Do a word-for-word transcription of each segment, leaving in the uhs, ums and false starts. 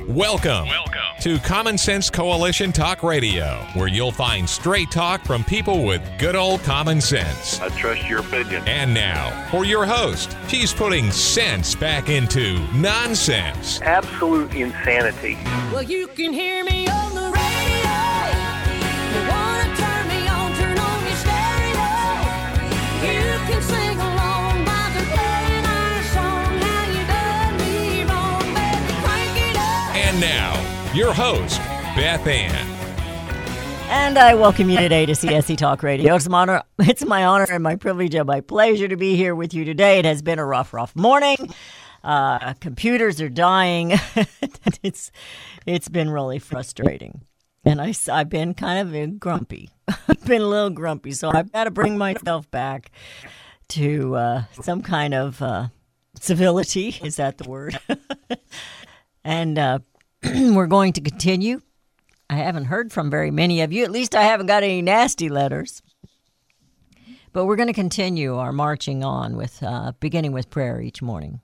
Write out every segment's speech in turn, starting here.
Welcome, Welcome to Common Sense Coalition Talk Radio, where you'll find straight talk from people with good old common sense. I trust your opinion. And now, for your host, she's putting sense back into nonsense. Absolute insanity. Well, you can hear me on the radio. You want to turn me on, turn on your stereo. You can sing along while they're playing our song. How you done me wrong, baby, crank it up. And now, your host, Beth Ann. And I welcome you today to C S C Talk Radio. It's my honor, it's my honor and my privilege and my pleasure to be here with you today. It has been a rough, rough morning. Uh, computers are dying. it's it's been really frustrating, and I, I've been kind of grumpy. I've been a little grumpy, so I've got to bring myself back to uh, some kind of uh, civility. Is that the word? and uh, we're going to continue. I haven't heard from very many of you. At least I haven't got any nasty letters. But we're going to continue our marching on with uh, beginning with prayer each morning.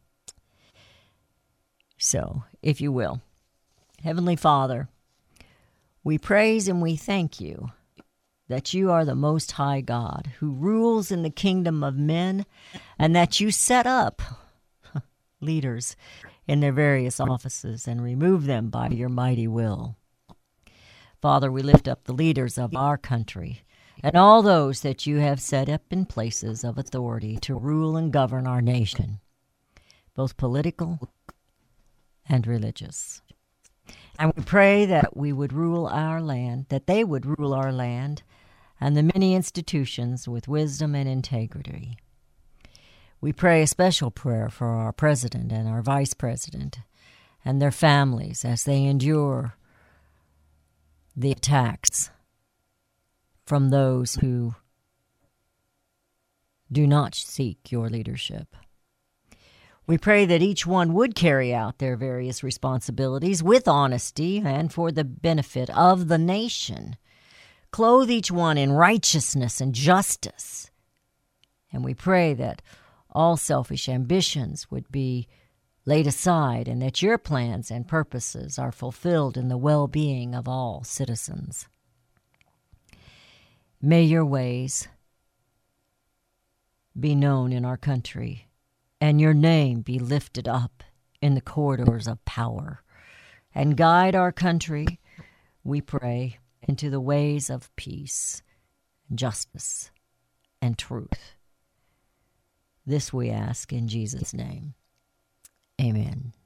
So, if you will, Heavenly Father, we praise and we thank you that you are the Most High God who rules in the kingdom of men, and that you set up leaders in their various offices and remove them by your mighty will. Father, we lift up the leaders of our country and all those that you have set up in places of authority to rule and govern our nation, both political and religious. And we pray that we would rule our land, that they would rule our land and the many institutions with wisdom and integrity. We pray a special prayer for our president and our vice president and their families as they endure the attacks from those who do not seek your leadership. We pray that each one would carry out their various responsibilities with honesty and for the benefit of the nation. Clothe each one in righteousness and justice. And we pray that all selfish ambitions would be laid aside and that your plans and purposes are fulfilled in the well-being of all citizens. May your ways be known in our country, and your name be lifted up in the corridors of power, and guide our country, we pray, into the ways of peace, justice, and truth. This we ask in Jesus' name. Amen.